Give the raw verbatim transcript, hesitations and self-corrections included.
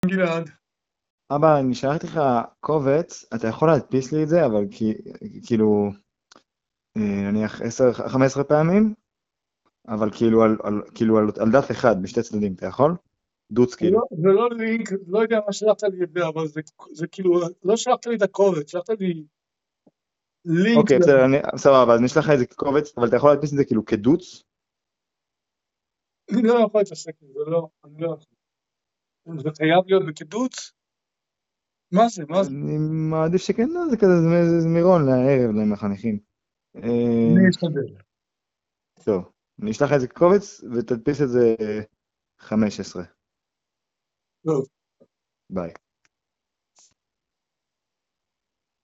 גלעד. אבא, אני שלחתי לך קובץ, אתה יכול להדפיס לי את זה, אבל כי, כאילו, אה, נניח עשר חמש עשרה פעמים, אבל כאילו על, על, כאילו על, על דף אחד, בשתי צדדים, אתה יכול? דוץ זה כאילו. לא, זה לא לינק, לא יודע מה שלחת לי את זה, אבל זה, זה כאילו, לא שלחת לי את הקובץ, שלחת לי לינק. אוקיי, בסדר, אני, סבבה, אז אני אשלח לך איזה קובץ, אבל אתה יכול להדפיס את זה כאילו כדוץ? אני לא יכול להתעסק עם זה, לא, אני לא יכול. זה חייב להיות בקידוץ? מה זה, מה זה? אני מעדיף שכן, לא, זה כזה זה זמירון לערב, לחניכים. אני אה, אשתדל. טוב, אני אשלח לך איזה קובץ, ותדפיס את זה חמש עשרה. טוב. ביי.